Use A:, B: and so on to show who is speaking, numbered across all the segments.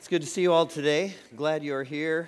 A: good to see you all today. Glad you're here.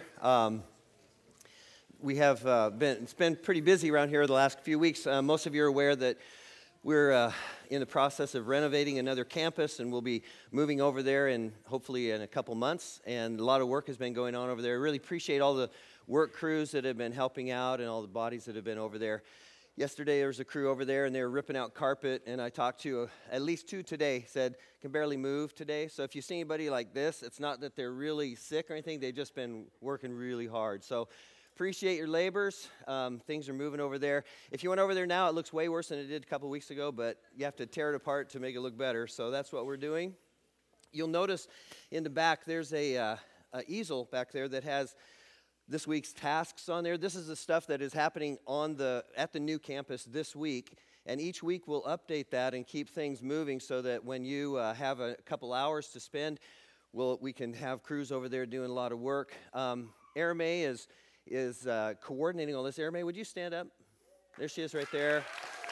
A: It's been pretty busy around here the last few weeks. Most of you are aware that we're in the process of renovating another campus, and we'll be moving over there hopefully in a couple months. And a lot of work has been going on over there. I really appreciate all the work crews that have been helping out and all the bodies that have been over there. Yesterday there was a crew over there, and they were ripping out carpet, and I talked to at least two today, said, can barely move today. So if you see anybody like this, it's not that they're really sick or anything. They've just been working really hard. So appreciate your labors. Things are moving over there. If you went over there now, it looks way worse than it did a couple weeks ago, but you have to tear it apart to make it look better. So that's what we're doing. You'll notice in the back there's a easel back there that has this week's tasks on there. This is the stuff that is happening at the new campus this week, and each week we'll update that and keep things moving so that when you have a couple hours to spend, we can have crews over there doing a lot of work. Aramay is coordinating all this. Aramay, would you stand up? There she is right there.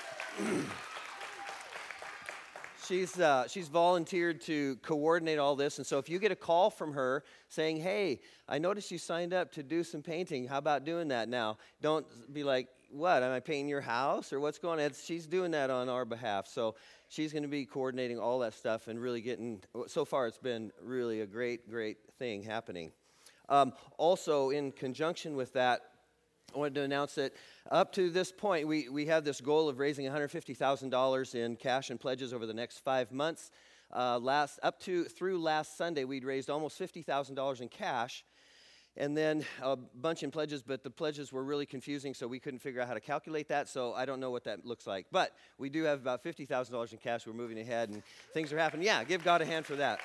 A: She's volunteered to coordinate all this, and so if you get a call from her saying, hey, I noticed you signed up to do some painting, how about doing that now? Don't be like, what, am I painting your house, or what's going on? She's doing that on our behalf, so she's going to be coordinating all that stuff and really so far it's been really a great thing happening. Also, in conjunction with that, I wanted to announce that up to this point, we have this goal of raising $150,000 in cash and pledges over the next 5 months. Through last Sunday, we'd raised almost $50,000 in cash, and then a bunch in pledges, but the pledges were really confusing, so we couldn't figure out how to calculate that, so I don't know what that looks like. But we do have about $50,000 in cash. We're moving ahead, and things are happening. Yeah, give God a hand for that.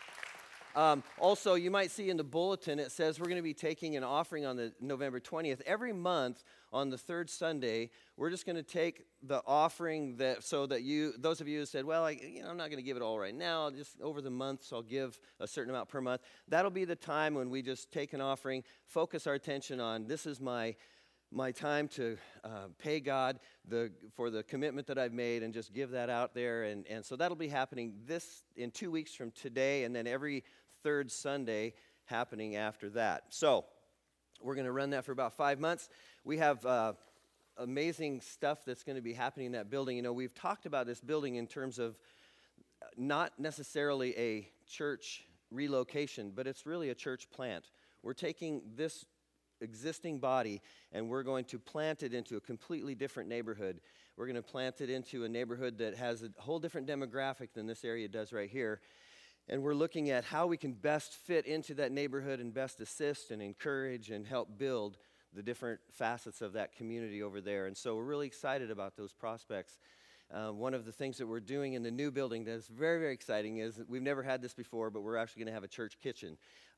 A: Also, you might see in the bulletin, it says we're going to be taking an offering on the November 20th. Every month on the third Sunday, we're just going to take the offering those of you who said, well, I'm not going to give it all right now. Just over the months, I'll give a certain amount per month. That'll be the time when we just take an offering, focus our attention on this is my time to pay God for the commitment that I've made and just give that out there. And so that'll be happening in 2 weeks from today, and then every third Sunday happening after that. So we're going to run that for about 5 months. We have amazing stuff that's going to be happening in that building. We've talked about this building in terms of not necessarily a church relocation, but it's really a church plant. We're taking this existing body and we're going to plant it into a completely different neighborhood. We're going to plant it into a neighborhood that has a whole different demographic than this area does right here. And we're looking at how we can best fit into that neighborhood and best assist and encourage and help build the different facets of that community over there. And so we're really excited about those prospects. One of the things that we're doing in the new building that's very, very exciting is that we've never had this before, but we're actually going to have a church kitchen.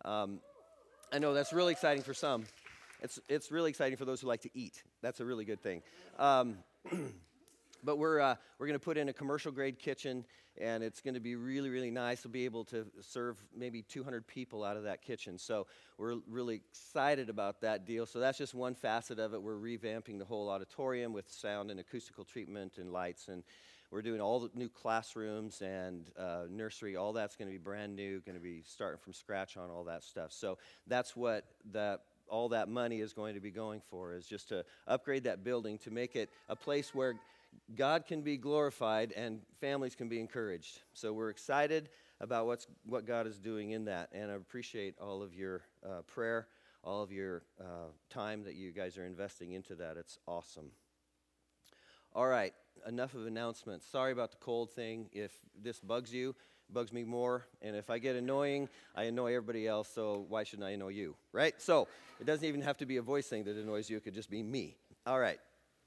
A: I know that's really exciting for some. It's really exciting for those who like to eat. That's a really good thing. But we're going to put in a commercial-grade kitchen, and it's going to be really, really nice. We'll be able to serve maybe 200 people out of that kitchen. So we're really excited about that deal. So that's just one facet of it. We're revamping the whole auditorium with sound and acoustical treatment and lights, and we're doing all the new classrooms and nursery. All that's going to be brand new, going to be starting from scratch on all that stuff. So that's what all that money is going to be going for, is just to upgrade that building to make it a place where God can be glorified and families can be encouraged. So we're excited about what God is doing in that, and I appreciate all of your prayer, all of your time that you guys are investing into that. It's awesome. All right, enough of announcements. Sorry about the cold thing. If this bugs you, it bugs me more, and if I get annoying, I annoy everybody else, so why shouldn't I annoy you, right? So it doesn't even have to be a voice thing that annoys you. It could just be me. All right.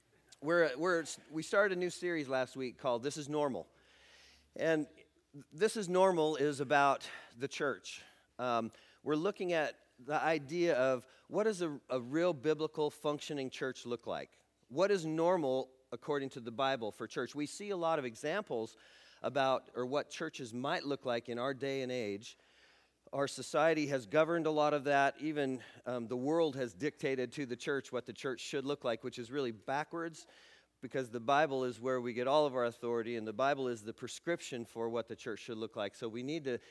A: We started a new series last week called This is Normal. And This is Normal is about the church. We're looking at the idea of what does a real biblical functioning church look like? What is normal according to the Bible for church? We see a lot of examples about what churches might look like in our day and age. Our society has governed a lot of that. Even the world has dictated to the church what the church should look like, which is really backwards, because the Bible is where we get all of our authority, and the Bible is the prescription for what the church should look like. So we need to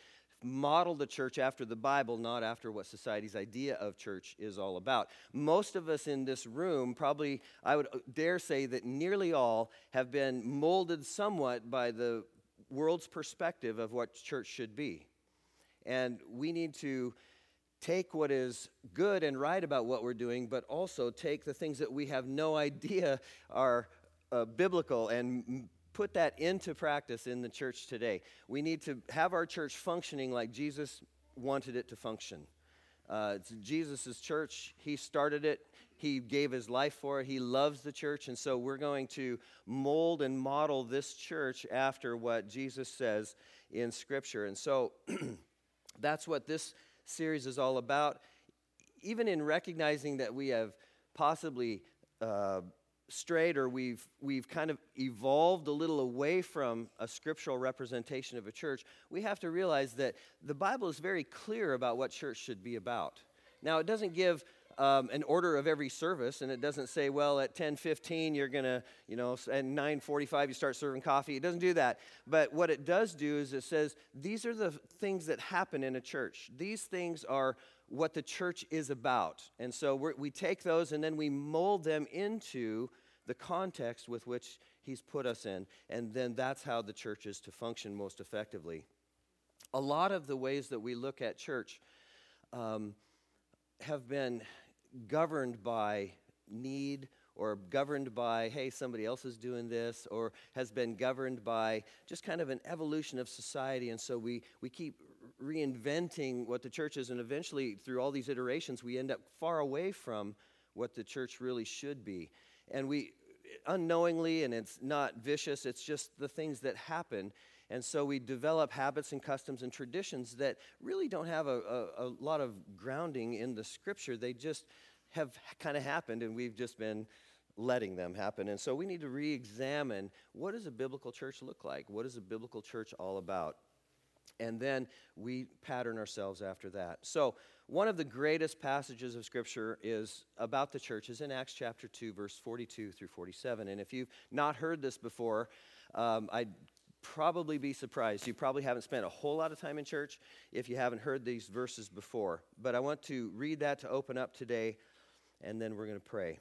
A: model the church after the Bible, not after what society's idea of church is all about. Most of us in this room, probably, I would dare say that nearly all have been molded somewhat by the world's perspective of what church should be. And we need to take what is good and right about what we're doing, but also take the things that we have no idea are biblical and put that into practice in the church today. We need to have our church functioning like Jesus wanted it to function. It's Jesus' church. He started it. He gave his life for it. He loves the church. And so we're going to mold and model this church after what Jesus says in Scripture. And so that's what this series is all about. Even in recognizing that we have possibly strayed, or we've kind of evolved a little away from a scriptural representation of a church, we have to realize that the Bible is very clear about what church should be about. Now, it doesn't give an order of every service, and it doesn't say, well, at 10:15 you're going to, at 9:45 you start serving coffee. It doesn't do that. But what it does do is it says, these are the things that happen in a church. These things are what the church is about. And so we take those and then we mold them into the context with which he's put us in, and then that's how the church is to function most effectively. A lot of the ways that we look at church have been governed by need, or governed by, hey, somebody else is doing this, or has been governed by just kind of an evolution of society, and so we keep reinventing what the church is, and eventually, through all these iterations, we end up far away from what the church really should be. And we unknowingly, and it's not vicious, it's just the things that happen. And so we develop habits and customs and traditions that really don't have a lot of grounding in the Scripture. They just have kind of happened, and we've just been letting them happen. And so we need to re-examine, what does a biblical church look like? What is a biblical church all about? And then we pattern ourselves after that. So one of the greatest passages of Scripture is about the church is in Acts chapter 2, verse 42 through 47. And if you've not heard this before, I'd probably be surprised. You probably haven't spent a whole lot of time in church if you haven't heard these verses before. But I want to read that to open up today, and then we're going to pray.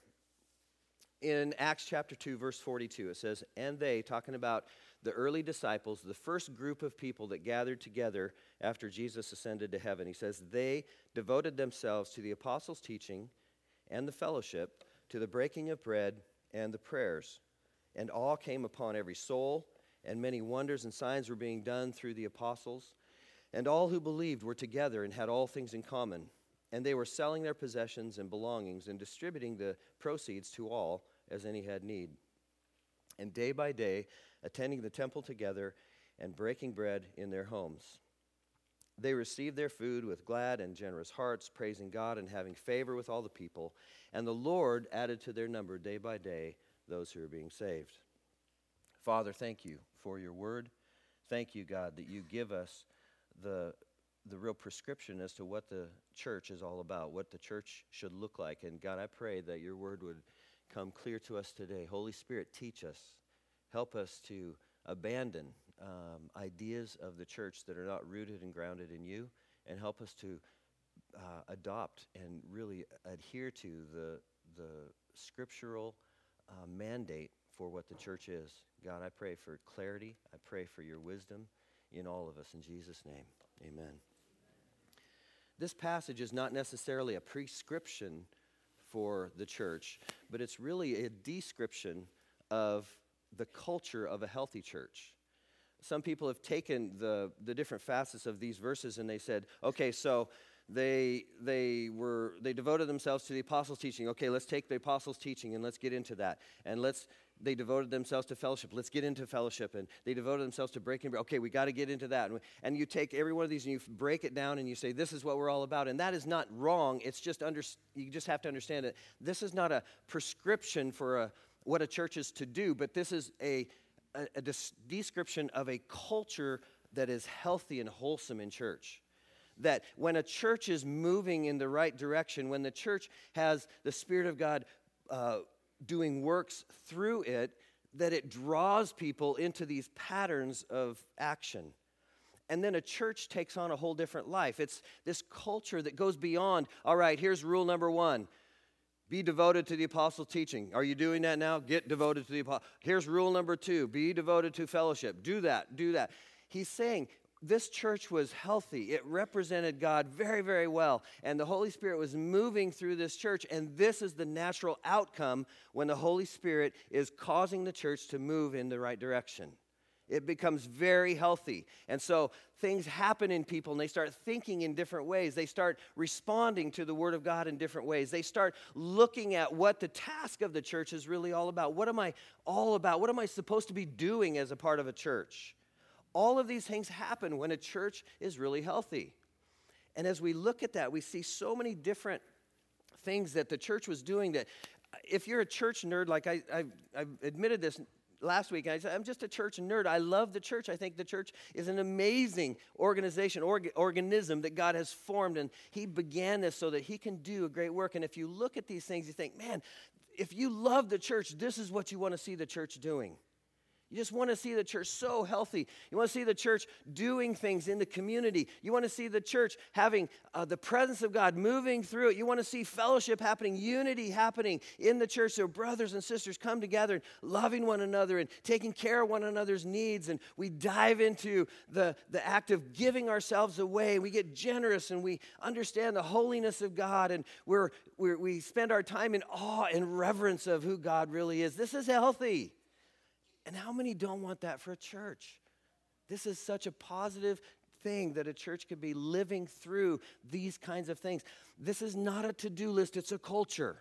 A: In Acts chapter 2, verse 42, it says, "And they," talking about the early disciples, the first group of people that gathered together after Jesus ascended to heaven, he says, "They devoted themselves to the apostles' teaching and the fellowship, to the breaking of bread and the prayers. And awe came upon every soul, and many wonders and signs were being done through the apostles. And all who believed were together and had all things in common. And they were selling their possessions and belongings and distributing the proceeds to all as any had need. And day by day, attending the temple together and breaking bread in their homes. They received their food with glad and generous hearts, praising God and having favor with all the people. And the Lord added to their number day by day those who are being saved." Father, thank you for your word. Thank you, God, that you give us the real prescription as to what the church is all about, what the church should look like. And God, I pray that your word would come clear to us today. Holy Spirit, teach us. Help us to abandon ideas of the church that are not rooted and grounded in you, and help us to adopt and really adhere to the scriptural mandate for what the church is. God, I pray for clarity. I pray for your wisdom in all of us. In Jesus' name, amen. This passage is not necessarily a prescription for the church, but it's really a description of the culture of a healthy church. Some people have taken the different facets of these verses and they said, okay, so they devoted themselves to the apostles' teaching. Okay, let's take the apostles' teaching and let's get into that. And they devoted themselves to fellowship. Let's get into fellowship. And they devoted themselves to breaking bread. Okay, we got to get into that. And you take every one of these and you break it down and you say, this is what we're all about. And that is not wrong. It's just you just have to understand that this is not a prescription for what a church is to do, but this is a description of a culture that is healthy and wholesome in church. That when a church is moving in the right direction, when the church has the Spirit of God doing works through it, that it draws people into these patterns of action. And then a church takes on a whole different life. It's this culture that goes beyond, all right, here's rule number 1. Be devoted to the apostles' teaching. Are you doing that now? Get devoted to the apostles. Here's rule number 2. Be devoted to fellowship. Do that. Do that. He's saying this church was healthy. It represented God very, very well. And the Holy Spirit was moving through this church. And this is the natural outcome when the Holy Spirit is causing the church to move in the right direction. It becomes very healthy. And so things happen in people, and they start thinking in different ways. They start responding to the Word of God in different ways. They start looking at what the task of the church is really all about. What am I all about? What am I supposed to be doing as a part of a church? All of these things happen when a church is really healthy. And as we look at that, we see so many different things that the church was doing that if you're a church nerd, like I admitted this last week, and I said, I'm just a church nerd. I love the church. I think the church is an amazing organization, organism that God has formed, and he began this so that he can do a great work. And if you look at these things, you think, man, if you love the church, this is what you want to see the church doing. You just want to see the church so healthy. You want to see the church doing things in the community. You want to see the church having the presence of God moving through it. You want to see fellowship happening, unity happening in the church so brothers and sisters come together and loving one another and taking care of one another's needs. And we dive into the act of giving ourselves away. We get generous and we understand the holiness of God. And we spend our time in awe and reverence of who God really is. This is healthy. And how many don't want that for a church? This is such a positive thing that a church could be living through these kinds of things. This is not a to-do list, it's a culture.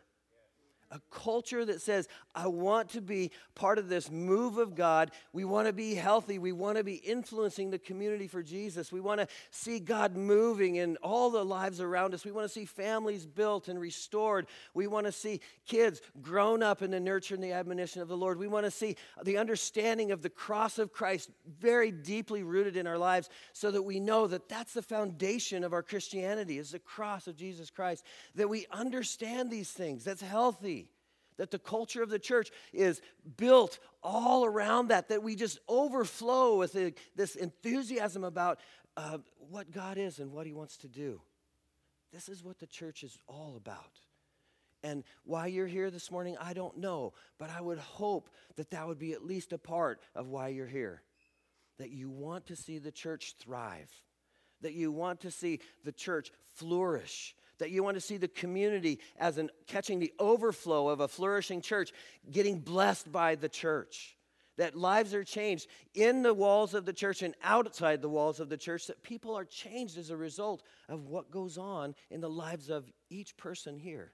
A: A culture that says, I want to be part of this move of God. We want to be healthy. We want to be influencing the community for Jesus. We want to see God moving in all the lives around us. We want to see families built and restored. We want to see kids grown up in the nurture and the admonition of the Lord. We want to see the understanding of the cross of Christ very deeply rooted in our lives so that we know that that's the foundation of our Christianity is the cross of Jesus Christ, that we understand these things. That's healthy. That the culture of the church is built all around that we just overflow with this enthusiasm about what God is and what he wants to do. This is what the church is all about. And why you're here this morning, I don't know, but I would hope that would be at least a part of why you're here. That you want to see the church thrive, that you want to see the church flourish, that you want to see the community as catching the overflow of a flourishing church, getting blessed by the church, that lives are changed in the walls of the church and outside the walls of the church, that people are changed as a result of what goes on in the lives of each person here.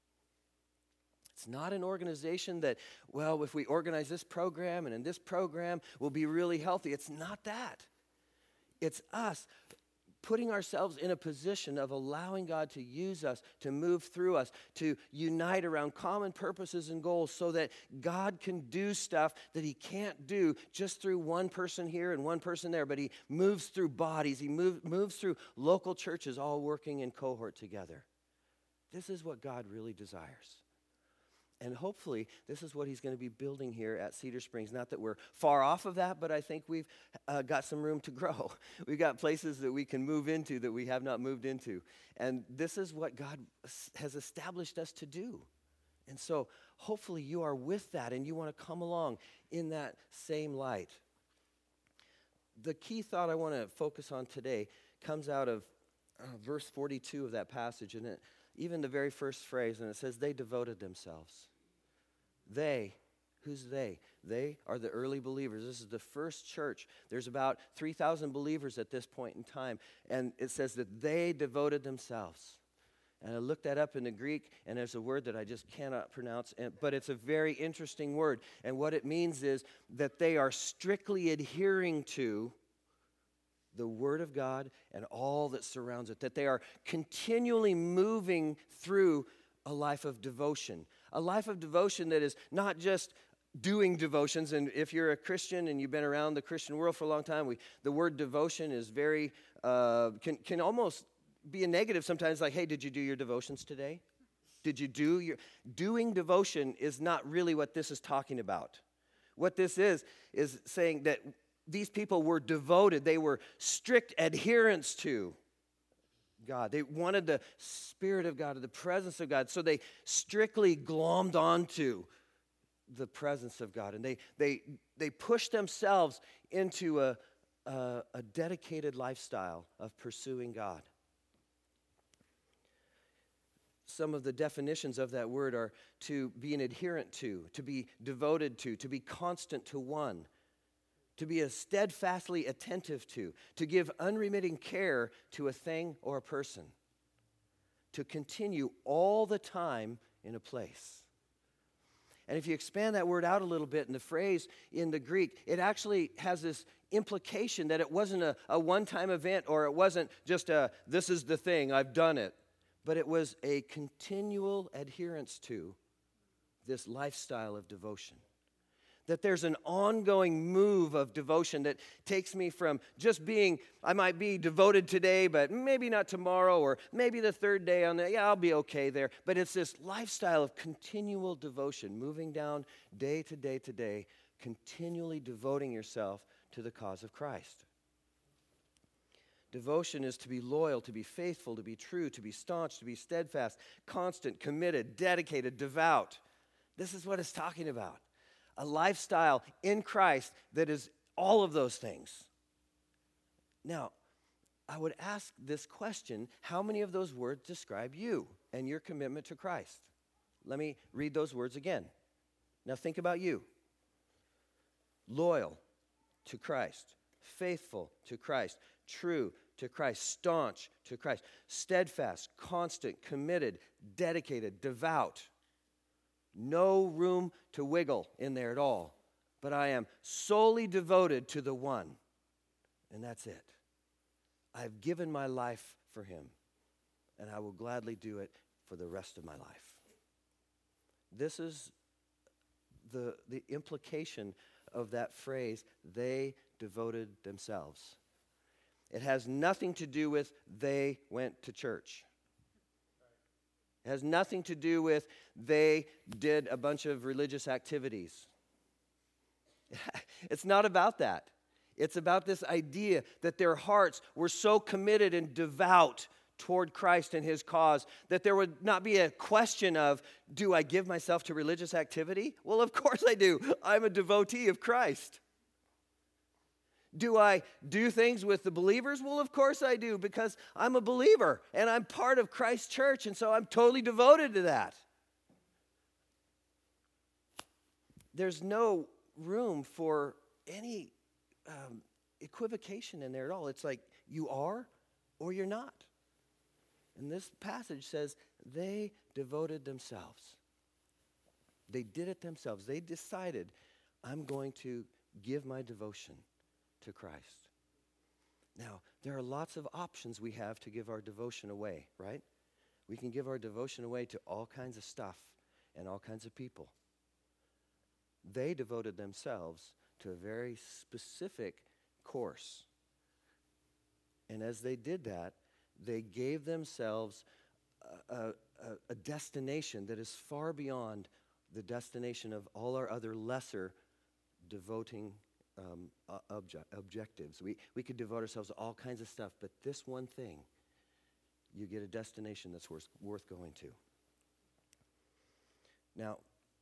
A: It's not an organization that, well, if we organize this program and in this program, we'll be really healthy. It's not that. It's us putting ourselves in a position of allowing God to use us, to move through us, to unite around common purposes and goals so that God can do stuff that he can't do just through one person here and one person there, but he moves through bodies. He moves through local churches all working in cohort together. This is what God really desires. And hopefully, this is what he's going to be building here at Cedar Springs. Not that we're far off of that, but I think we've got some room to grow. We've got places that we can move into that we have not moved into. And this is what God has established us to do. And so, hopefully, you are with that and you want to come along in that same light. The key thought I want to focus on today comes out of verse 42 of that passage, and even the very first phrase, and it says, they devoted themselves. They, who's they? They are the early believers. This is the first church. There's about 3,000 believers at this point in time, and it says that they devoted themselves. And I looked that up in the Greek, and there's a word that I just cannot pronounce, but it's a very interesting word. And what it means is that they are strictly adhering to the Word of God and all that surrounds it, that they are continually moving through a life of devotion that is not just doing devotions. And if you're a Christian and you've been around the Christian world for a long time, the word devotion is very, can almost be a negative sometimes, like, hey, did you do your devotions today? Doing devotion is not really what this is talking about. What this is saying that These people were devoted. They were strict adherents to God. They wanted the Spirit of God, the presence of God. So they strictly glommed onto the presence of God. And they pushed themselves into a dedicated lifestyle of pursuing God. Some of the definitions of that word are to be an adherent to be devoted to be constant to one, to be a steadfastly attentive to give unremitting care to a thing or a person, to continue all the time in a place. And if you expand that word out a little bit in the phrase in the Greek, it actually has this implication that it wasn't a one-time event, or it wasn't just this is the thing, I've done it. But it was a continual adherence to this lifestyle of devotion. That there's an ongoing move of devotion that takes me from just being, I might be devoted today, but maybe not tomorrow, or maybe the third day on the, I'll be okay there. But it's this lifestyle of continual devotion, moving down day to day to day, continually devoting yourself to the cause of Christ. Devotion is to be loyal, to be faithful, to be true, to be staunch, to be steadfast, constant, committed, dedicated, devout. This is what it's talking about. A lifestyle in Christ that is all of those things. Now, I would ask this question: how many of those words describe you and your commitment to Christ? Let me read those words again. Now think about you. Loyal to Christ, faithful to Christ, true to Christ, staunch to Christ, steadfast, constant, committed, dedicated, devout. No room to wiggle in there at all. But I am solely devoted to the one. And that's it. I've given my life for him. And I will gladly do it for the rest of my life. This is the implication of that phrase, they devoted themselves. It has nothing to do with they went to church. It has nothing to do with they did a bunch of religious activities. It's not about that. It's about this idea that their hearts were so committed and devout toward Christ and his cause that there would not be a question of, do I give myself to religious activity? Well, of course I do. I'm a devotee of Christ. Do I do things with the believers? Well, of course I do, because I'm a believer and I'm part of Christ's church, and so I'm totally devoted to that. There's no room for any equivocation in there at all. It's like you are or you're not. And this passage says they devoted themselves. They did it themselves. They decided, I'm going to give my devotion to Christ. Now, there are lots of options we have to give our devotion away, right? We can give our devotion away to all kinds of stuff and all kinds of people. They devoted themselves to a very specific course. And as they did that, they gave themselves a destination that is far beyond the destination of all our other lesser devoting objectives. We could devote ourselves to all kinds of stuff, but this one thing, you get a destination that's worth going to. Now,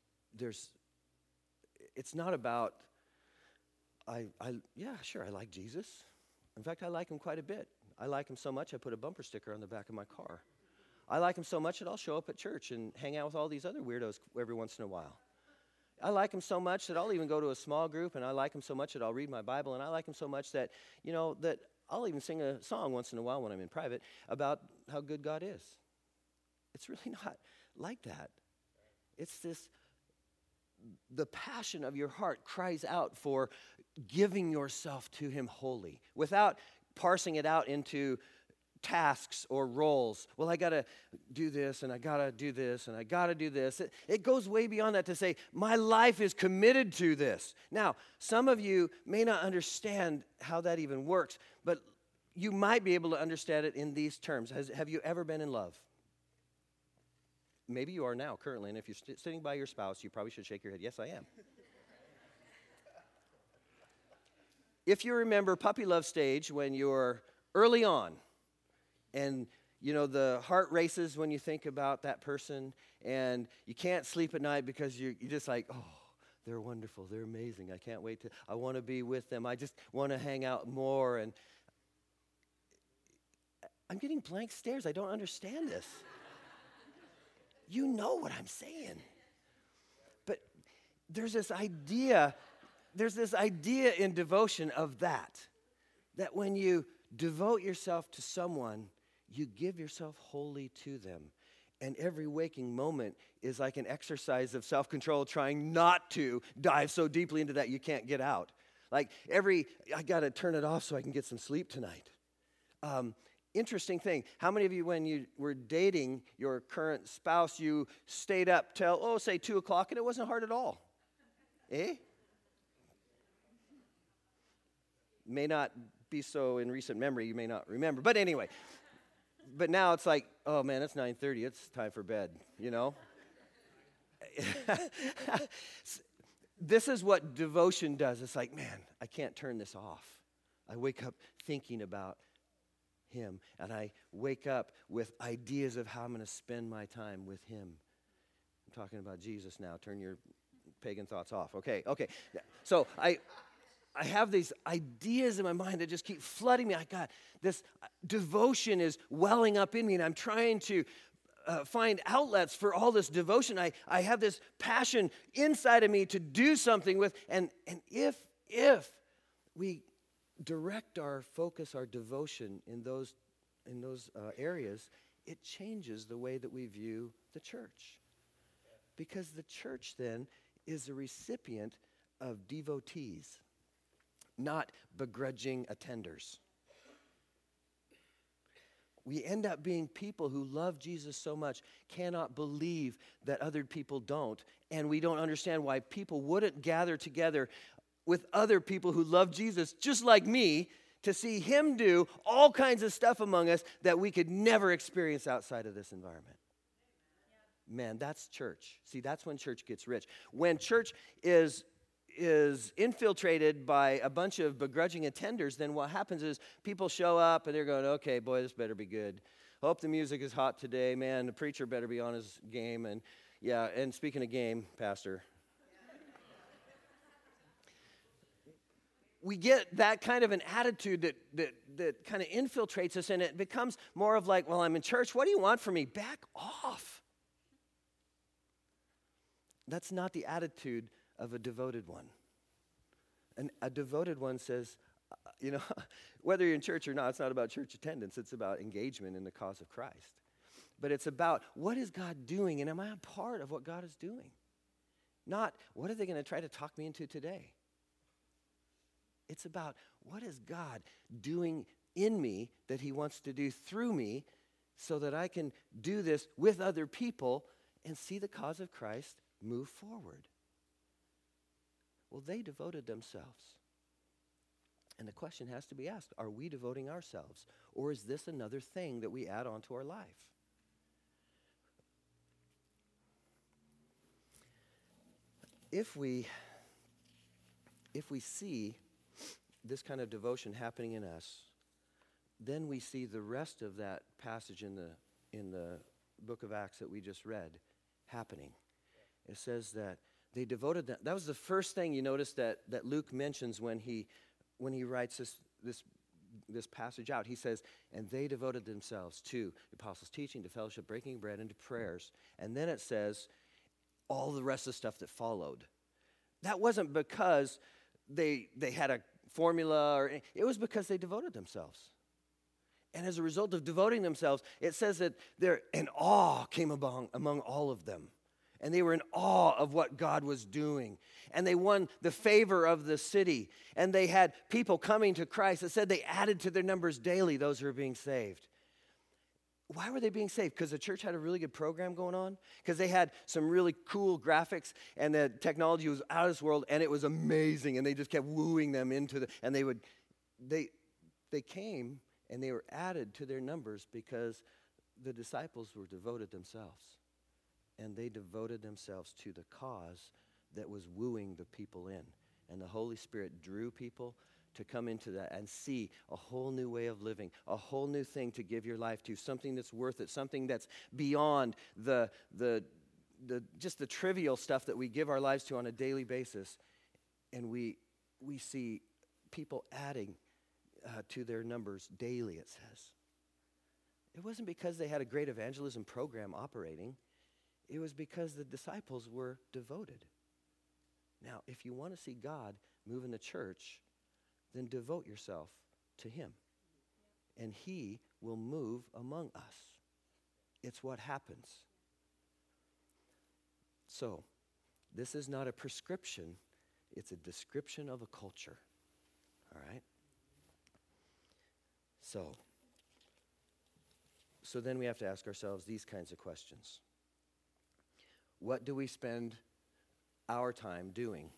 A: it's not about, I like Jesus. In fact, I like him quite a bit. I like him so much, I put a bumper sticker on the back of my car. I like him so much that I'll show up at church and hang out with all these other weirdos every once in a while. I like him so much that I'll even go to a small group, and I like him so much that I'll read my Bible, and I like him so much that, that I'll even sing a song once in a while when I'm in private about how good God is. It's really not like that. It's the passion of your heart cries out for giving yourself to him wholly, without parsing it out into tasks or roles. Well, I got to do this, and I got to do this, and I got to do this. It goes way beyond that to say, my life is committed to this. Now, some of you may not understand how that even works, but you might be able to understand it in these terms. Have you ever been in love? Maybe you are now, currently, and if you're sitting by your spouse, you probably should shake your head. Yes, I am. if you remember puppy love stage when you're early on, and the heart races when you think about that person, and you can't sleep at night because you're just like, oh, they're wonderful, they're amazing, I want to be with them, I just want to hang out more. And I'm getting blank stares. I don't understand this. You know what I'm saying. But there's this idea in devotion of that when you devote yourself to someone, you give yourself wholly to them. And every waking moment is like an exercise of self-control, trying not to dive so deeply into that you can't get out. Like I got to turn it off so I can get some sleep tonight. Interesting thing. How many of you, when you were dating your current spouse, you stayed up till, say 2 o'clock, and it wasn't hard at all? Eh? May not be so in recent memory, you may not remember. But anyway, but now it's like, oh man, it's 9:30, it's time for bed, This is what devotion does. It's like, man, I can't turn this off. I wake up thinking about him, and I wake up with ideas of how I'm going to spend my time with him. I'm talking about Jesus now. Turn your pagan thoughts off. Okay. So I have these ideas in my mind that just keep flooding me. This devotion is welling up in me, and I'm trying to find outlets for all this devotion. I have this passion inside of me to do something with, and if we direct our focus, our devotion in those areas, it changes the way that we view the church. Because the church then is a recipient of devotees, not begrudging attenders. We end up being people who love Jesus so much, cannot believe that other people don't, and we don't understand why people wouldn't gather together with other people who love Jesus just like me to see him do all kinds of stuff among us that we could never experience outside of this environment. Man, that's church. See, that's when church gets rich. When church is infiltrated by a bunch of begrudging attenders, then what happens is people show up and they're going, okay, boy, this better be good. Hope the music is hot today. Man, the preacher better be on his game. And yeah, and speaking of game, Pastor, we get that kind of an attitude that kind of infiltrates us, and it becomes more of like, well, I'm in church. What do you want from me? Back off. That's not the attitude of a devoted one. And a devoted one says, whether you're in church or not, it's not about church attendance. It's about engagement in the cause of Christ. But it's about, what is God doing, and am I a part of what God is doing? Not, what are they going to try to talk me into today? It's about, what is God doing in me that he wants to do through me so that I can do this with other people and see the cause of Christ move forward? Well, they devoted themselves. And the question has to be asked, are we devoting ourselves? Or is this another thing that we add onto our life? If we see this kind of devotion happening in us, then we see the rest of that passage in the book of Acts that we just read happening. It says that they devoted that. That was the first thing you notice that Luke mentions when he writes this passage out. He says, and they devoted themselves to the apostles' teaching, to fellowship, breaking bread, and to prayers. And then it says all the rest of the stuff that followed. That wasn't because they had a formula, it was because they devoted themselves. And as a result of devoting themselves, it says that an awe came among all of them. And they were in awe of what God was doing. And they won the favor of the city. And they had people coming to Christ. It said they added to their numbers daily those who were being saved. Why were they being saved? Because the church had a really good program going on? Because they had some really cool graphics, and the technology was out of this world, and it was amazing, and they just kept wooing them and they came, and they were added to their numbers because the disciples were devoted themselves. And they devoted themselves to the cause that was wooing the people in. And the Holy Spirit drew people to come into that and see a whole new way of living, a whole new thing to give your life to, something that's worth it, something that's beyond just the trivial stuff that we give our lives to on a daily basis. And we see people adding to their numbers daily, it says. It wasn't because they had a great evangelism program operating. It was because the disciples were devoted. Now, if you want to see God move in the church, then devote yourself to him. And he will move among us. It's what happens. So, this is not a prescription. It's a description of a culture. All right? So then we have to ask ourselves these kinds of questions. What do we spend our time doing?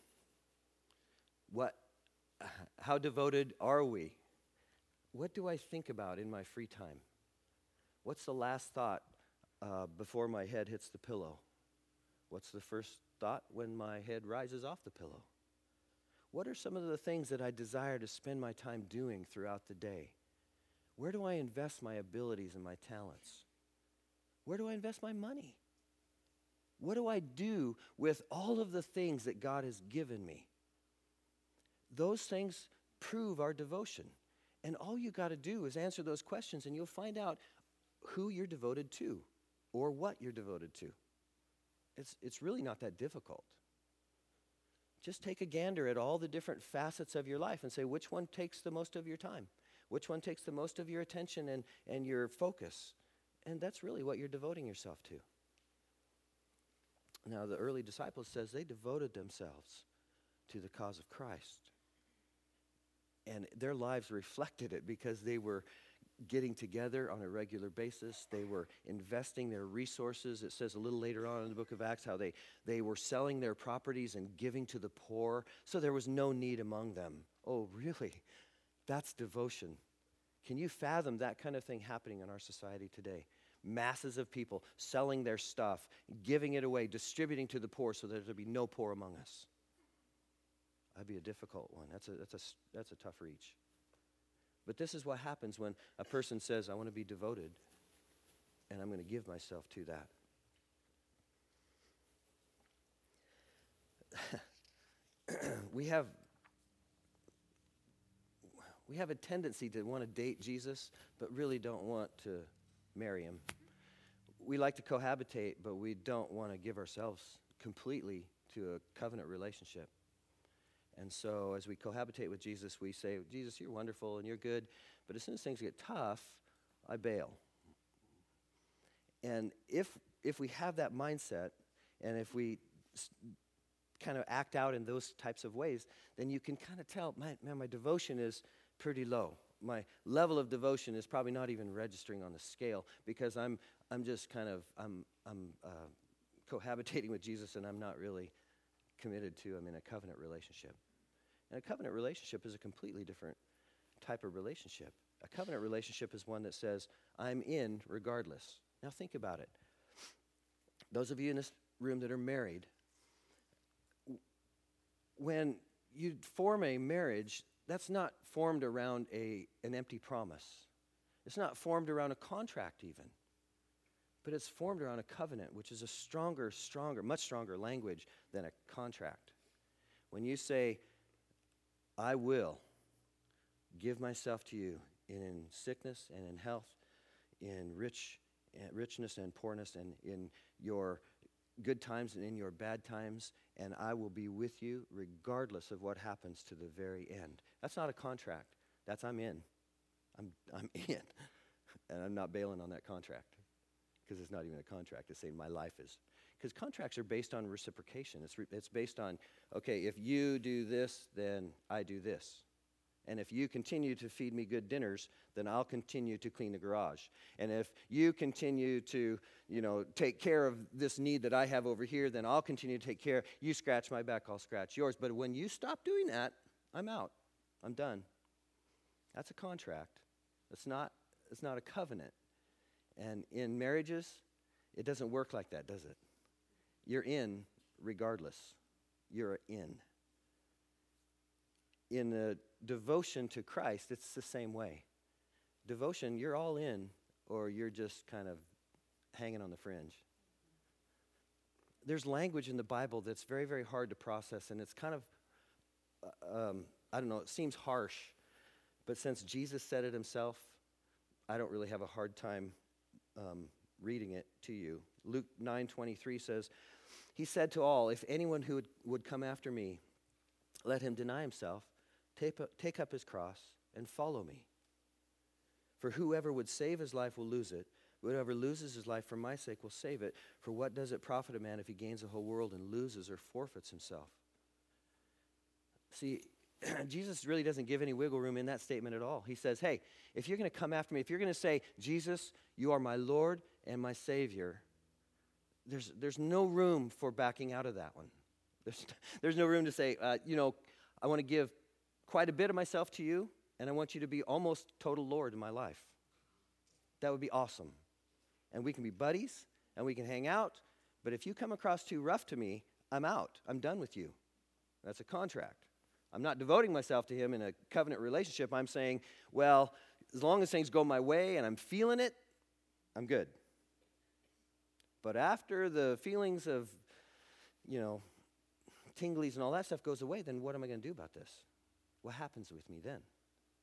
A: How devoted are we? What do I think about in my free time? What's the last thought before my head hits the pillow? What's the first thought when my head rises off the pillow? What are some of the things that I desire to spend my time doing throughout the day? Where do I invest my abilities and my talents? Where do I invest my money? What do I do with all of the things that God has given me? Those things prove our devotion. And all you got to do is answer those questions, and you'll find out who you're devoted to or what you're devoted to. It's really not that difficult. Just take a gander at all the different facets of your life and say, which one takes the most of your time? Which one takes the most of your attention and your focus? And that's really what you're devoting yourself to. Now, the early disciples says they devoted themselves to the cause of Christ. And their lives reflected it because they were getting together on a regular basis. They were investing their resources. It says a little later on in the book of Acts how they were selling their properties and giving to the poor, so there was no need among them. Oh, really? That's devotion. Can you fathom that kind of thing happening in our society today? Masses of people selling their stuff, giving it away, distributing to the poor so that there'd be no poor among us. That'd be a difficult one. That's a tough reach. But this is what happens when a person says, I want to be devoted, and I'm going to give myself to that. We have a tendency to want to date Jesus, but really don't want to marry him. We like to cohabitate, but we don't want to give ourselves completely to a covenant relationship. And so as we cohabitate with Jesus, we say, Jesus, you're wonderful and you're good, but as soon as things get tough, I bail. And if we have that mindset, and if we kind of act out in those types of ways, then you can kind of tell, my devotion is pretty low. My level of devotion is probably not even registering on the scale because I'm just kind of cohabitating with Jesus, and I'm not really committed to him in a covenant relationship. And a covenant relationship is a completely different type of relationship. A covenant relationship is one that says, I'm in regardless. Now think about it. Those of you in this room that are married, when you form a marriage, that's not formed around an empty promise. It's not formed around a contract even. But it's formed around a covenant, which is a stronger, much stronger language than a contract. When you say, I will give myself to you in sickness and in health, in richness and poorness, and in your good times and in your bad times, and I will be with you regardless of what happens to the very end. That's not a contract. That's I'm in. I'm in. And I'm not bailing on that contract. Because it's not even a contract. It's saying my life is. Because contracts are based on reciprocation. It's based on, okay, if you do this, then I do this. And if you continue to feed me good dinners, then I'll continue to clean the garage. And if you continue to, take care of this need that I have over here, then I'll continue to take care. You scratch my back, I'll scratch yours. But when you stop doing that, I'm out. I'm done. That's a contract. It's not a covenant. And in marriages, it doesn't work like that, does it? You're in regardless. You're in. in a devotion to Christ, it's the same way. Devotion, you're all in, or you're just kind of hanging on the fringe. There's language in the Bible that's very, very hard to process, and it's kind of, I don't know, it seems harsh, but since Jesus said it himself, I don't really have a hard time reading it to you. Luke 9:23 says, he said to all, if anyone who would come after me, let him deny himself, take up his cross, and follow me. For whoever would save his life will lose it. Whoever loses his life for my sake will save it. For what does it profit a man if he gains the whole world and loses or forfeits himself? See, Jesus really doesn't give any wiggle room in that statement at all. He says, hey, if you're going to come after me, if you're going to say, Jesus, you are my Lord and my Savior, there's no room for backing out of that one. There's no room to say, I want to give quite a bit of myself to you, and I want you to be almost total Lord in my life. That would be awesome. And we can be buddies, and we can hang out, but if you come across too rough to me, I'm out. I'm done with you. That's a contract. I'm not devoting myself to him in a covenant relationship. I'm saying, well, as long as things go my way and I'm feeling it, I'm good. But after the feelings of, tinglies and all that stuff goes away, then what am I going to do about this? What happens with me then?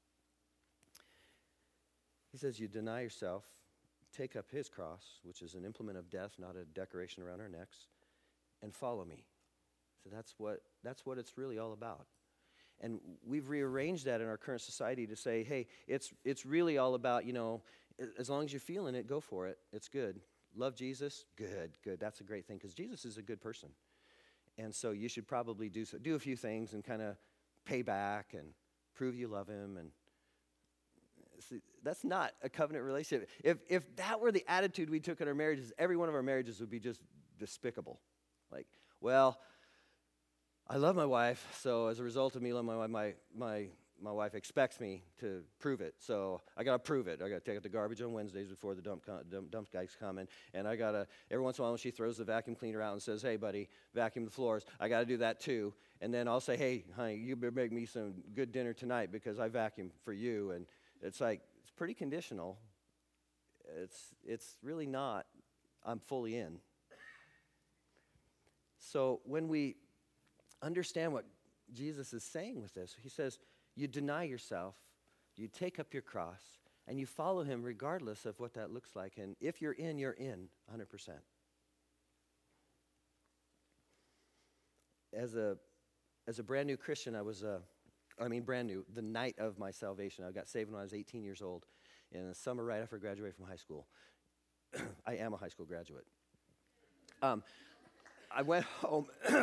A: He says, you deny yourself, take up his cross, which is an implement of death, not a decoration around our necks, and follow me. So that's what it's really all about. And we've rearranged that in our current society to say, hey, it's really all about, as long as you're feeling it, go for it. It's good. Love Jesus? Good. That's a great thing, because Jesus is a good person. And so you should probably do a few things and kind of pay back and prove you love him. And see, that's not a covenant relationship. If that were the attitude we took in our marriages, every one of our marriages would be just despicable. Like, well, I love my wife, so as a result of me loving my wife, my wife expects me to prove it. So I got to prove it. I got to take out the garbage on Wednesdays before the dump guys come in. And I got to, every once in a while when she throws the vacuum cleaner out and says, hey, buddy, vacuum the floors, I got to do that too. And then I'll say, hey, honey, you better make me some good dinner tonight because I vacuumed for you. And it's like, it's pretty conditional. It's really not, I'm fully in. So when we understand what Jesus is saying with this, he says, you deny yourself, you take up your cross, and you follow him regardless of what that looks like. And if you're in 100%. As a brand new Christian, brand new, the night of my salvation. I got saved when I was 18 years old in the summer right after graduating from high school. I am a high school graduate. I went home.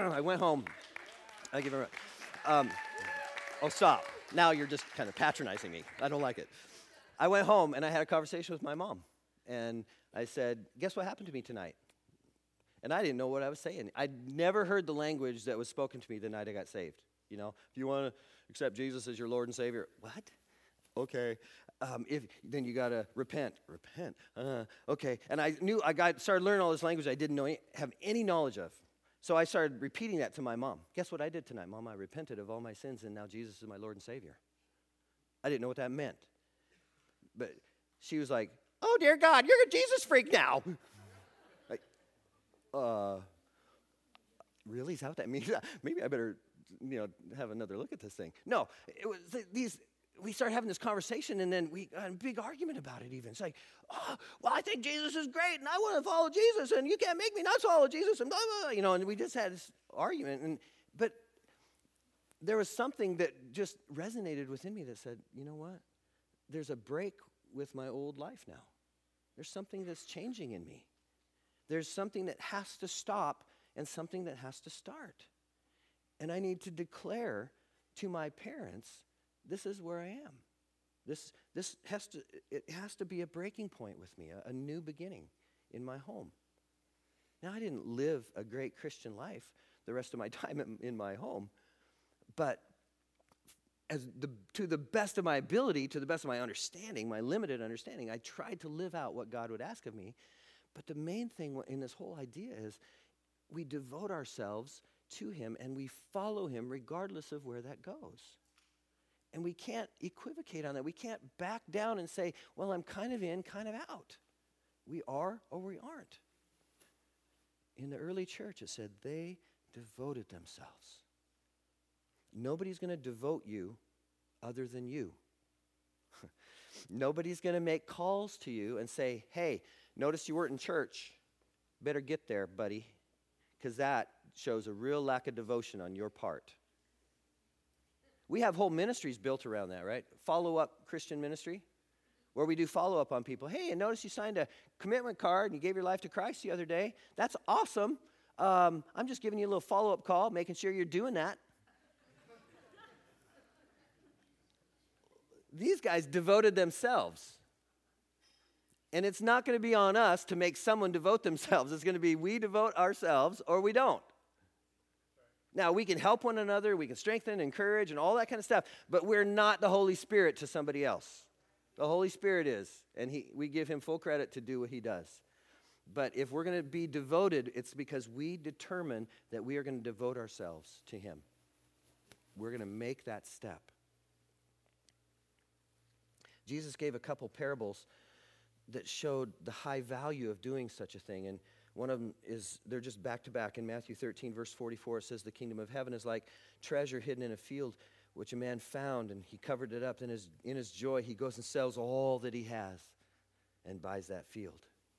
A: I give her oh, stop. Now you're just kind of patronizing me. I don't like it. I went home and I had a conversation with my mom. And I said, guess what happened to me tonight? And I didn't know what I was saying. I'd never heard the language that was spoken to me the night I got saved. If you want to accept Jesus as your Lord and Savior, what? Okay. Then you got to repent. Okay. And I started learning all this language I didn't have any knowledge of. So I started repeating that to my mom. Guess what I did tonight, Mom? I repented of all my sins, and now Jesus is my Lord and Savior. I didn't know what that meant. But she was like, oh, dear God, you're a Jesus freak now. Like, really? Is that what that means? Maybe I better, have another look at this thing. No, it was we started having this conversation, and then we had a big argument about it even. It's like, oh, well, I think Jesus is great, and I want to follow Jesus, and you can't make me not follow Jesus, and blah, blah, and we just had this argument. But there was something that just resonated within me that said, you know what? There's a break with my old life now. There's something that's changing in me. There's something that has to stop and something that has to start. And I need to declare to my parents, this is where I am. This has to be a breaking point with me, a new beginning in my home. Now, I didn't live a great Christian life the rest of my time in my home, but to the best of my ability, to the best of my understanding, my limited understanding, I tried to live out what God would ask of me. But the main thing in this whole idea is we devote ourselves to him and we follow him regardless of where that goes. And we can't equivocate on that. We can't back down and say, well, I'm kind of in, kind of out. We are or we aren't. In the early church, it said they devoted themselves. Nobody's going to devote you other than you. Nobody's going to make calls to you and say, hey, notice you weren't in church. Better get there, buddy, because that shows a real lack of devotion on your part. We have whole ministries built around that, right? Follow-up Christian ministry, where we do follow-up on people. Hey, I noticed you signed a commitment card and you gave your life to Christ the other day. That's awesome. I'm just giving you a little follow-up call, making sure you're doing that. These guys devoted themselves. And it's not going to be on us to make someone devote themselves. It's going to be we devote ourselves or we don't. Now, we can help one another, we can strengthen, encourage, and all that kind of stuff, but we're not the Holy Spirit to somebody else. The Holy Spirit is, and we give him full credit to do what he does. But if we're going to be devoted, it's because we determine that we are going to devote ourselves to him. We're going to make that step. Jesus gave a couple parables that showed the high value of doing such a thing. And one of them is, they're just back to back. In Matthew 13, verse 44, it says, the kingdom of heaven is like treasure hidden in a field, which a man found, and he covered it up. And in his joy, he goes and sells all that he has and buys that field.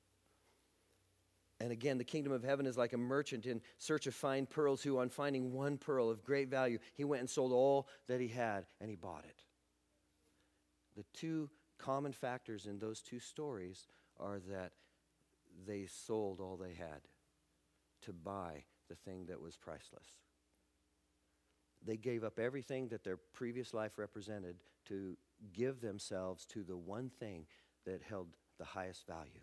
A: And again, the kingdom of heaven is like a merchant in search of fine pearls who, on finding one pearl of great value, he went and sold all that he had, and he bought it. The two common factors in those two stories are that they sold all they had to buy the thing that was priceless. They gave up everything that their previous life represented to give themselves to the one thing that held the highest value.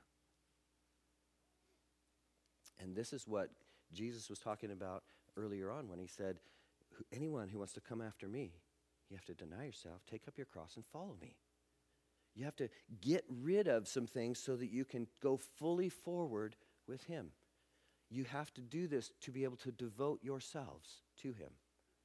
A: And this is what Jesus was talking about earlier on when he said, anyone who wants to come after me, you have to deny yourself, take up your cross, and follow me. You have to get rid of some things so that you can go fully forward with him. You have to do this to be able to devote yourselves to him.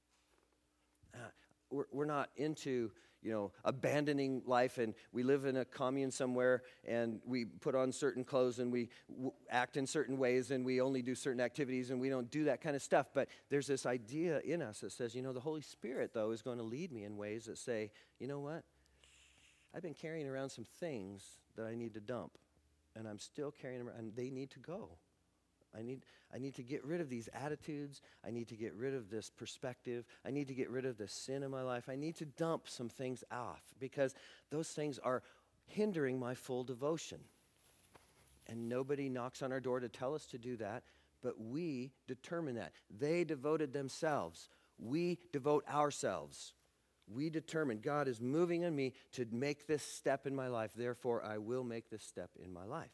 A: We're not into, abandoning life, and we live in a commune somewhere and we put on certain clothes and we act in certain ways and we only do certain activities and we don't do that kind of stuff. But there's this idea in us that says, the Holy Spirit, though, is going to lead me in ways that say, you know what? I've been carrying around some things that I need to dump, and I'm still carrying them around, and they need to go. I need to get rid of these attitudes. I need to get rid of this perspective. I need to get rid of the sin in my life. I need to dump some things off because those things are hindering my full devotion. And nobody knocks on our door to tell us to do that, but we determine that. They devoted themselves. We devote ourselves. We determine God is moving on me to make this step in my life. Therefore, I will make this step in my life.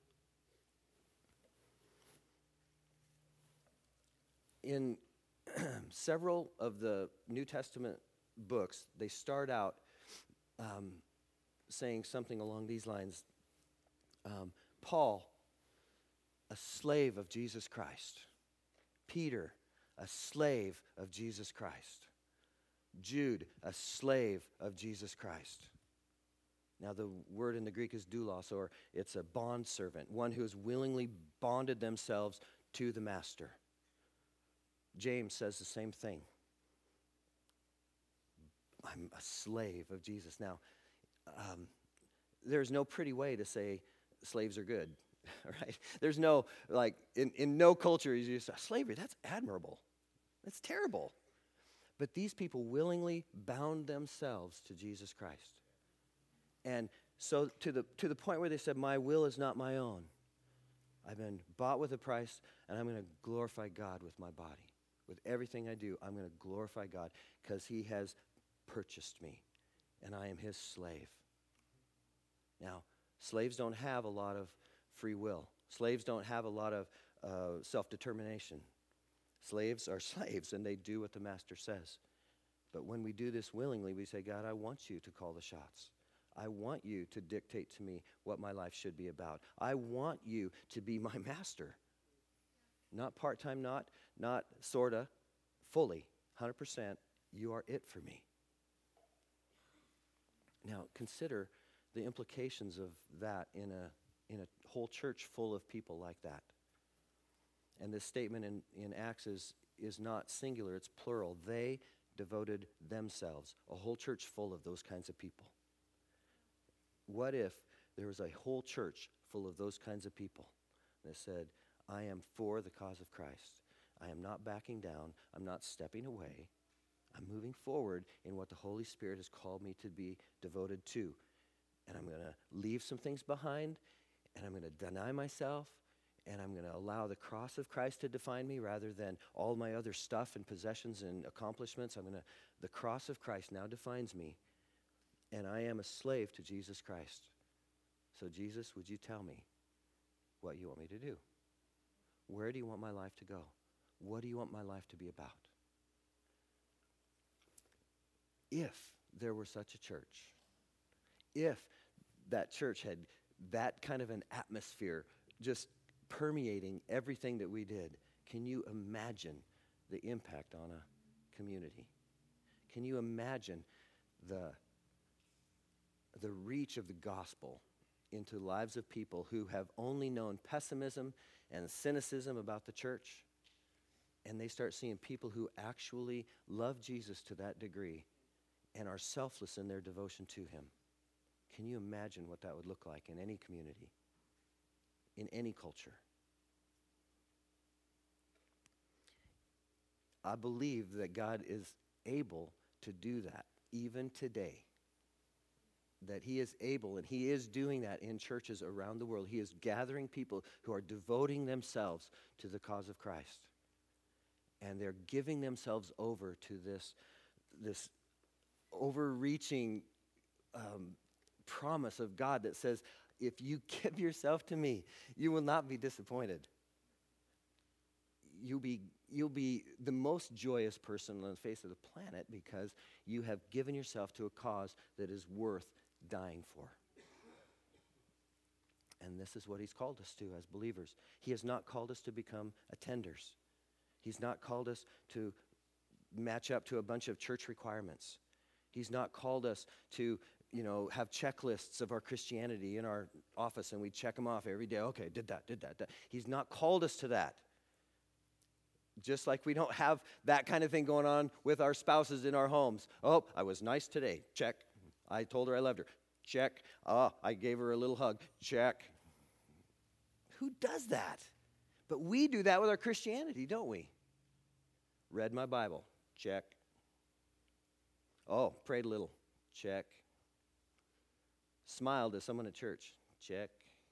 A: In several of the New Testament books, they start out saying something along these lines. Paul, a slave of Jesus Christ. Peter, a slave of Jesus Christ. Jude, a slave of Jesus Christ. Now, the word in the Greek is doulos, or it's a bondservant, one who has willingly bonded themselves to the master. James says the same thing. I'm a slave of Jesus. Now, there's no pretty way to say slaves are good, right? There's no, in no culture, you just, slavery, that's admirable. That's terrible. But these people willingly bound themselves to Jesus Christ. And so to the point where they said, my will is not my own. I've been bought with a price, and I'm going to glorify God with my body. With everything I do, I'm going to glorify God because he has purchased me, and I am his slave. Now, slaves don't have a lot of free will. Slaves don't have a lot of self-determination. Slaves are slaves, and they do what the master says. But when we do this willingly, we say, God, I want you to call the shots. I want you to dictate to me what my life should be about. I want you to be my master. Not part-time, not sorta, fully, 100%, you are it for me. Now, consider the implications of that in a whole church full of people like that. And this statement in Acts is not singular, it's plural. They devoted themselves, a whole church full of those kinds of people. What if there was a whole church full of those kinds of people that said, I am for the cause of Christ. I am not backing down. I'm not stepping away. I'm moving forward in what the Holy Spirit has called me to be devoted to. And I'm going to leave some things behind, and I'm going to deny myself, and I'm going to allow the cross of Christ to define me rather than all my other stuff and possessions and accomplishments. The cross of Christ now defines me, and I am a slave to Jesus Christ. So Jesus, would you tell me what you want me to do? Where do you want my life to go? What do you want my life to be about? If there were such a church, if that church had that kind of an atmosphere just permeating everything that we did, can you imagine the impact on a community? Can you imagine the reach of the gospel into the lives of people who have only known pessimism and cynicism about the church, and they start seeing people who actually love Jesus to that degree and are selfless in their devotion to him? Can you imagine what that would look like in any community, in any culture? I believe that God is able to do that even today. That he is able, and he is doing that in churches around the world. He is gathering people who are devoting themselves to the cause of Christ. And they're giving themselves over to this overreaching promise of God that says, if you give yourself to me, you will not be disappointed. You'll be the most joyous person on the face of the planet because you have given yourself to a cause that is worth dying for. And this is what he's called us to as believers. He has not called us to become attenders. He's not called us to match up to a bunch of church requirements. He's not called us to, have checklists of our Christianity in our office and we check them off every day. Okay, did that. He's not called us to that. Just like we don't have that kind of thing going on with our spouses in our homes. Oh, I was nice today. Check. I told her I loved her. Check. I gave her a little hug. Check. Who does that? But we do that with our Christianity, don't we? Read my Bible. Check. Oh, prayed a little. Check. Smiled at someone at church. Check.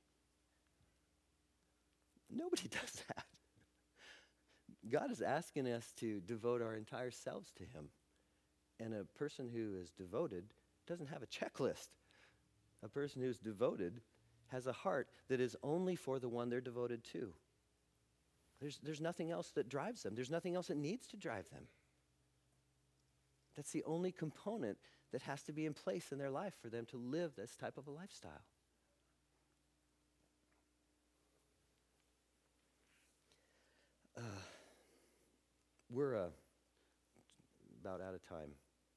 A: Nobody does that. God is asking us to devote our entire selves to him. And a person who is devoted doesn't have a checklist. A person who's devoted has a heart that is only for the one they're devoted to. There's nothing else that drives them. There's nothing else that needs to drive them. That's the only component that has to be in place in their life for them to live this type of a lifestyle. We're about out of time.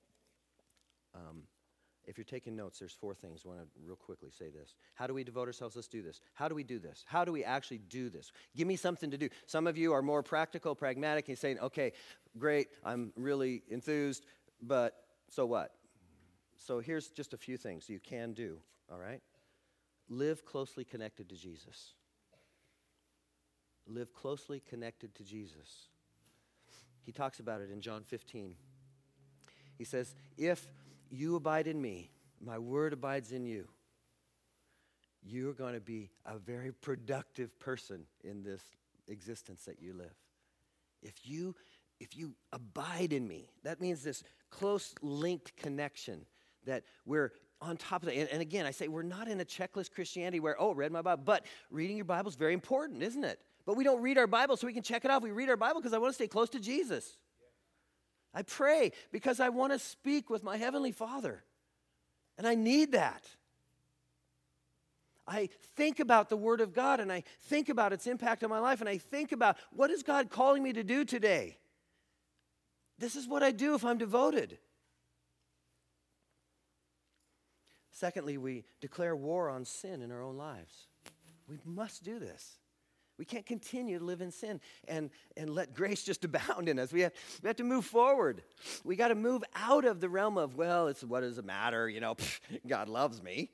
A: If you're taking notes, there's 4 things. I want to real quickly say this. How do we devote ourselves? Let's do this. How do we do this? How do we actually do this? Give me something to do. Some of you are more practical, pragmatic, and saying, okay, great, I'm really enthused, but so what? So here's just a few things you can do, all right? Live closely connected to Jesus. Live closely connected to Jesus. He talks about it in John 15. He says, if you abide in me, my word abides in you, you're going to be a very productive person in this existence that you live. If you abide in me, that means this close linked connection that we're on top of that. And again, I say we're not in a checklist Christianity where, read my Bible. But reading your Bible is very important, isn't it? But we don't read our Bible so we can check it off. We read our Bible because I want to stay close to Jesus. I pray because I want to speak with my Heavenly Father. And I need that. I think about the Word of God and I think about its impact on my life and I think about what is God calling me to do today? This is what I do if I'm devoted. Secondly, we declare war on sin in our own lives. We must do this. We can't continue to live in sin and let grace just abound in us. We have to move forward. We got to move out of the realm of, well, it's what does it matter? God loves me.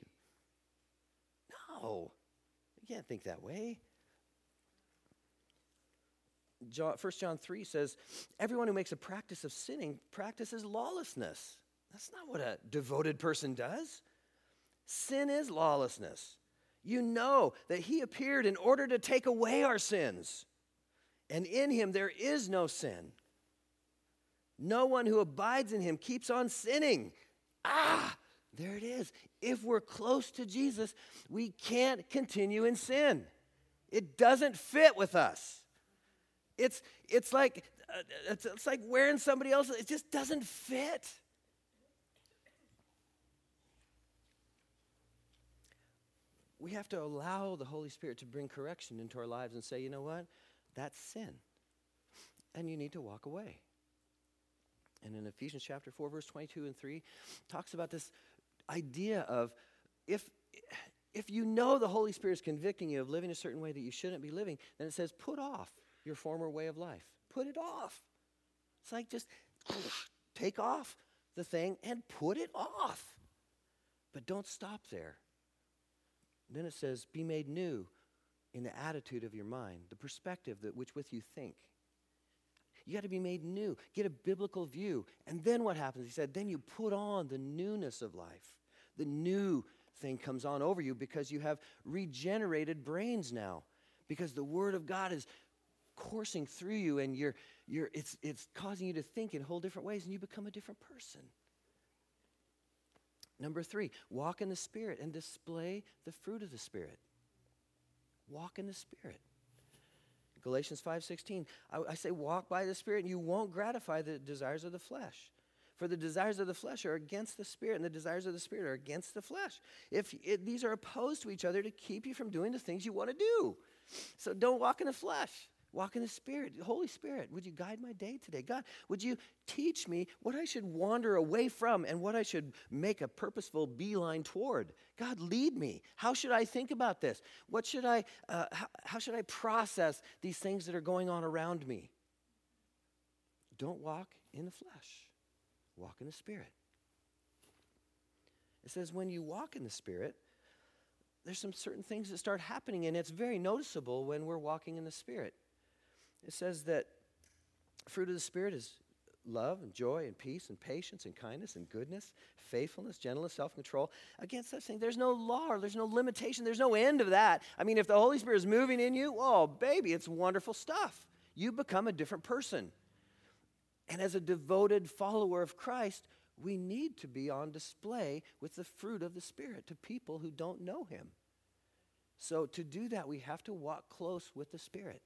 A: No, you can't think that way. 1 John 3 says, everyone who makes a practice of sinning practices lawlessness. That's not what a devoted person does. Sin is lawlessness. You know that he appeared in order to take away our sins. And in him there is no sin. No one who abides in him keeps on sinning. There it is. If we're close to Jesus, we can't continue in sin. It doesn't fit with us. It's like wearing somebody else's. It just doesn't fit. We have to allow the Holy Spirit to bring correction into our lives and say, you know what? That's sin. And you need to walk away. And in Ephesians chapter 4, verse 22 and 3, talks about this idea of if you know the Holy Spirit is convicting you of living a certain way that you shouldn't be living, then it says put off your former way of life. Put it off. It's like just take off the thing and put it off. But don't stop there. Then it says, be made new in the attitude of your mind, the perspective that which with you think. You got to be made new. Get a biblical view. And then what happens? He said, then you put on the newness of life. The new thing comes on over you because you have regenerated brains now. Because the Word of God is coursing through you and it's causing you to think in whole different ways and you become a different person. Number 3, walk in the Spirit and display the fruit of the Spirit. Walk in the Spirit. Galatians 5:16, I say walk by the Spirit and you won't gratify the desires of the flesh. For the desires of the flesh are against the Spirit and the desires of the Spirit are against the flesh. These are opposed to each other to keep you from doing the things you want to do. So don't walk in the flesh. Walk in the Spirit. Holy Spirit, would you guide my day today? God, would you teach me what I should wander away from and what I should make a purposeful beeline toward? God, lead me. How should I think about this? What should how should I process these things that are going on around me? Don't walk in the flesh. Walk in the Spirit. It says when you walk in the Spirit, there's some certain things that start happening, and it's very noticeable when we're walking in the Spirit. It says that fruit of the Spirit is love and joy and peace and patience and kindness and goodness, faithfulness, gentleness, self-control. Against that thing, there's no law or there's no limitation. There's no end of that. I mean, if the Holy Spirit is moving in you, oh, baby, it's wonderful stuff. You become a different person. And as a devoted follower of Christ, we need to be on display with the fruit of the Spirit to people who don't know Him. So to do that, we have to walk close with the Spirit.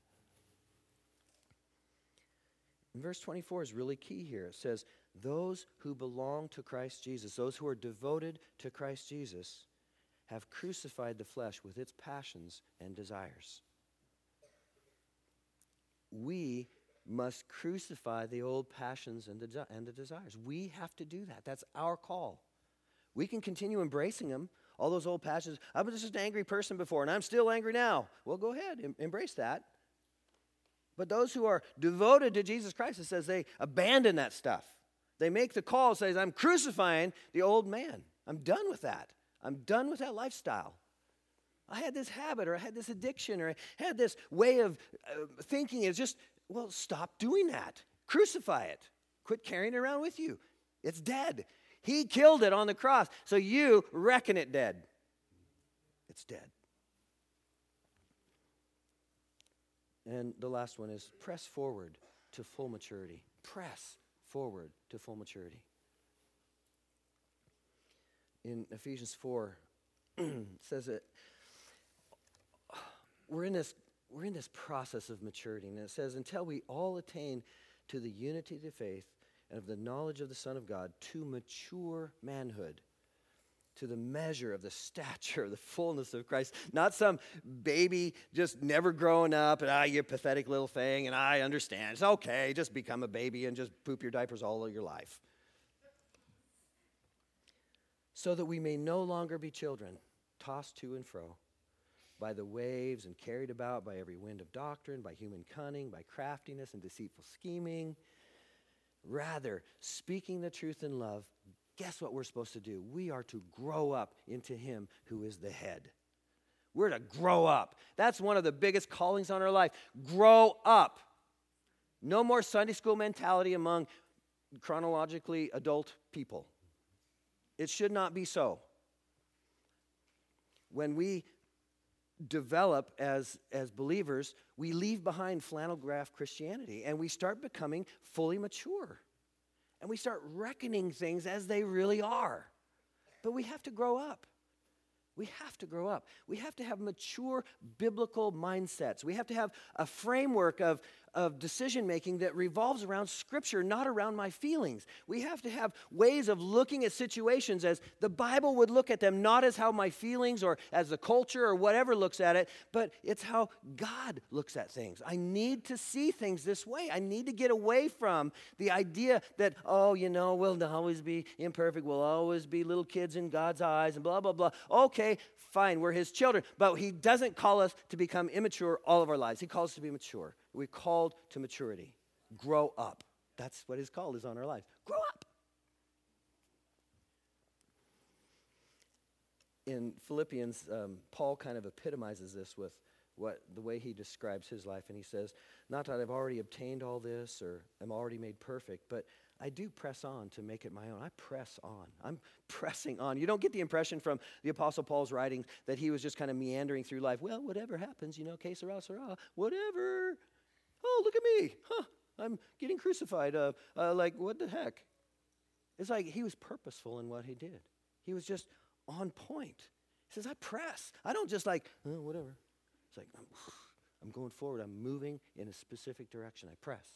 A: And verse 24 is really key here. It says, those who belong to Christ Jesus, those who are devoted to Christ Jesus, have crucified the flesh with its passions and desires. We must crucify the old passions and the desires. We have to do that. That's our call. We can continue embracing them, all those old passions. I was just an angry person before, and I'm still angry now. Well, go ahead, embrace that. But those who are devoted to Jesus Christ, it says they abandon that stuff. They make the call, says, I'm crucifying the old man. I'm done with that. I'm done with that lifestyle. I had this habit, or I had this addiction, or I had this way of thinking. It's just, well, stop doing that. Crucify it. Quit carrying it around with you. It's dead. He killed it on the cross, so you reckon it dead. It's dead. And the last one is press forward to full maturity. Press forward to full maturity. In Ephesians 4, it says that we're in this process of maturity. And it says, until we all attain to the unity of the faith and of the knowledge of the Son of God, to mature manhood, to the measure of the stature, the fullness of Christ. Not some baby just never growing up, and you pathetic little thing, and I understand. It's okay, just become a baby and just poop your diapers all of your life. so that we may no longer be children, tossed to and fro by the waves and carried about by every wind of doctrine, by human cunning, by craftiness and deceitful scheming. Rather, speaking the truth in love, guess what we're supposed to do? We are to grow up into him who is the head. We're to grow up. That's one of the biggest callings on our life. Grow up. No more Sunday school mentality among chronologically adult people. It should not be so. When we develop as believers, we leave behind flannel graph Christianity and we start becoming fully mature. And we start reckoning things as they really are. But we have to grow up. We have to grow up. We have to have mature biblical mindsets. We have to have a framework of decision-making that revolves around Scripture, not around my feelings. We have to have ways of looking at situations as the Bible would look at them, not as how my feelings or as the culture or whatever looks at it, but it's how God looks at things. I need to see things this way. I need to get away from the idea that, we'll always be imperfect. We'll always be little kids in God's eyes and blah, blah, blah. Okay, fine, we're his children. But he doesn't call us to become immature all of our lives. He calls us to be mature. We're called to maturity. Grow up. That's what his call is on our lives. Grow up. In Philippians, Paul kind of epitomizes this with the way he describes his life. And he says, not that I've already obtained all this or am already made perfect, but I do press on to make it my own. I press on. I'm pressing on. You don't get the impression from the Apostle Paul's writings that he was just kind of meandering through life. Well, whatever happens, que sera, sera, whatever. Oh, look at me. I'm getting crucified. What the heck? It's like he was purposeful in what he did. He was just on point. He says, I press. I don't just whatever. It's like, I'm going forward. I'm moving in a specific direction. I press.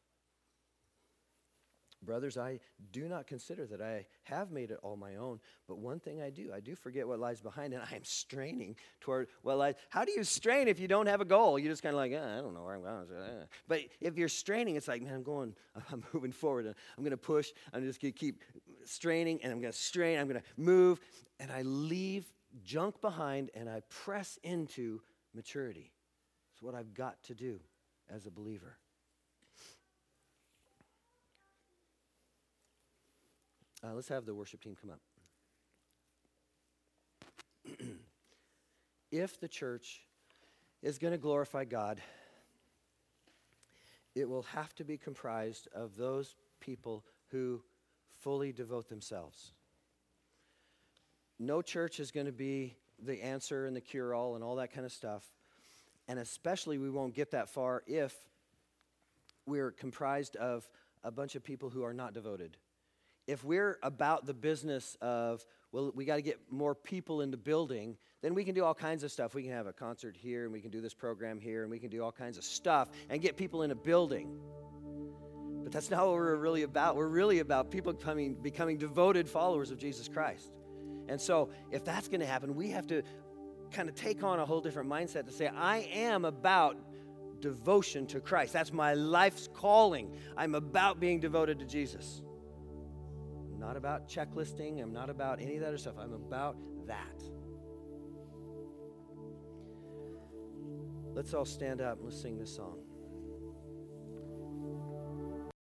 A: Brothers, I do not consider that I have made it all my own, but one thing I do forget what lies behind, and I am straining toward what lies. How do you strain if you don't have a goal? You're just kind of like, I don't know where I'm going. But if you're straining, it's like, man, I'm moving forward, and I'm going to push. I'm just going to keep straining, and I'm going to strain. I'm going to move, and I leave junk behind, and I press into maturity. It's what I've got to do as a believer. Let's have the worship team come up. If the church is going to glorify God, it will have to be comprised of those people who fully devote themselves. No church is going to be the answer and the cure-all and all that kind of stuff. And especially we won't get that far if we're comprised of a bunch of people who are not devoted. If we're about the business of, we got to get more people in the building, then we can do all kinds of stuff. We can have a concert here, and we can do this program here, and we can do all kinds of stuff and get people in a building. But that's not what we're really about. We're really about people becoming devoted followers of Jesus Christ. And so if that's going to happen, we have to kind of take on a whole different mindset to say, I am about devotion to Christ. That's my life's calling. I'm about being devoted to Jesus. I'm not about checklisting. I'm not about any of that other stuff. I'm about that. Let's all stand up and let's sing this song.